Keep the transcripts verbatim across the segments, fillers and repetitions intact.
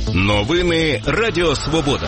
Новини Радіо Свобода.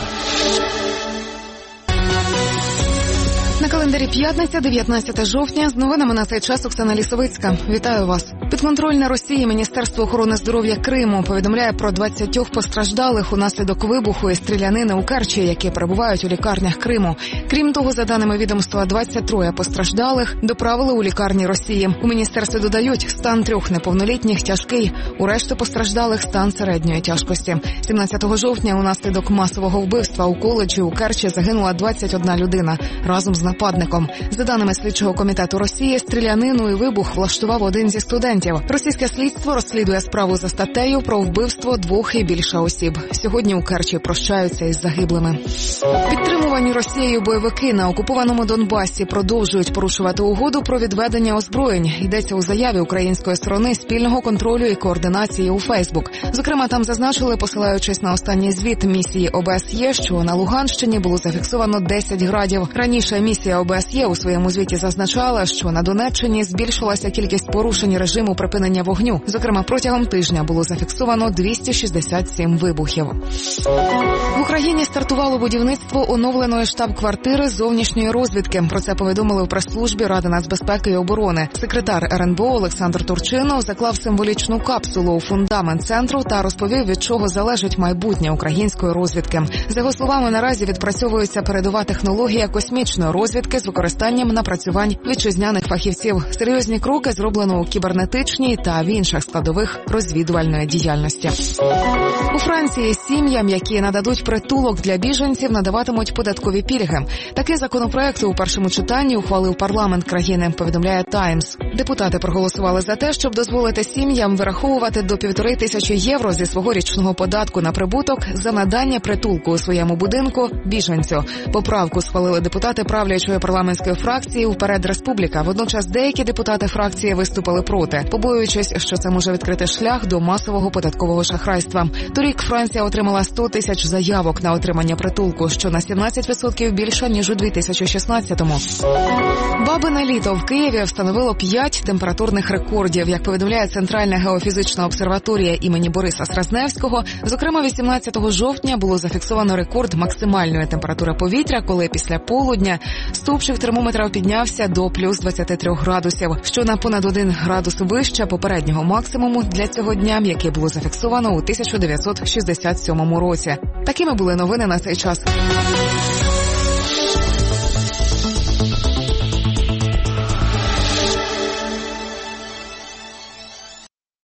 На календарі п'ятниця, дев'ятнадцяте жовтня. З новинами на цей час Оксана Лісовицька. Вітаю вас. Підконтрольне Росії Міністерство охорони здоров'я Криму повідомляє про двадцять постраждалих унаслідок вибуху і стрілянини у Керчі, які перебувають у лікарнях Криму. Крім того, за даними відомства, двадцять три постраждалих доправили у лікарні Росії. У міністерстві додають, стан трьох неповнолітніх тяжкий, у решти постраждалих стан середньої тяжкості. сімнадцятого жовтня унаслідок масового вбивства у коледжі у Керчі загинула двадцять одна людина разом з нападником. За даними слідчого комітету Росії, стрілянину і вибух влаштував один зі студентів. Російське слідство розслідує справу за статтею про вбивство двох і більше осіб. Сьогодні у Керчі прощаються із загиблими. Підтримувані Росією бойовики на окупованому Донбасі продовжують порушувати угоду про відведення озброєнь. Йдеться у заяві української сторони спільного контролю і координації у Фейсбук. Зокрема, там зазначили, посилаючись на останній звіт місії О Б С Є, що на Луганщині було зафіксовано десять градів. Раніше місія О Б С Є у своєму звіті зазначала, що на Донеччині збільшилася кількість порушень режиму припинення вогню. Зокрема, протягом тижня було зафіксовано двісті шістдесят сім вибухів. В Україні стартувало будівництво оновленої штаб-квартири зовнішньої розвідки. Про це повідомили в прес-службі Ради нацбезпеки і оборони. Секретар Ер Ен Бе О Олександр Турчинов заклав символічну капсулу у фундамент центру та розповів, від чого залежить майбутнє української розвідки. За його словами, наразі відпрацьовується передова технологія космічної розвідки з використанням напрацювань вітчизняних фахівців. Серйозні кроки зроблено у кібернетичній та в інших складових розвідувальної діяльності. У Франції сім'ям, які нададуть притулок для біженців, надаватимуть податкові пільги. Такий законопроект у першому читанні ухвалив парламент країни, повідомляє Таймс. Депутати проголосували за те, щоб дозволити сім'ям вираховувати до півтори тисячі євро зі свого річного податку на прибуток за надання притулку у своєму будинку біженцю. Поправку схвалили депутати правлячої парламентської фракції «Вперед Республіка». Водночас деякі депутати фракції виступили проти, побоюючись, що це може відкрити шлях до масового податкового шахрайства. Торік Франція отримала сто тисяч заявок на отримання притулку, що на сімнадцять відсотків більше, ніж у дві тисячі шістнадцятому. Бабине літо в Києві встановило п'ять температурних рекордів. Як повідомляє Центральна геофізична обсерваторія імені Бориса Сразневського, зокрема вісімнадцятого жовтня було зафіксовано рекорд максимальної температури повітря, коли після полудня стовпчик термометра піднявся до плюс двадцяти трьох градусів, що на понад один градус вище попереднього максимуму для цього дня, який було зафіксовано у тисяча дев'ятсот шістдесят сьомому році. Такими були новини на цей час.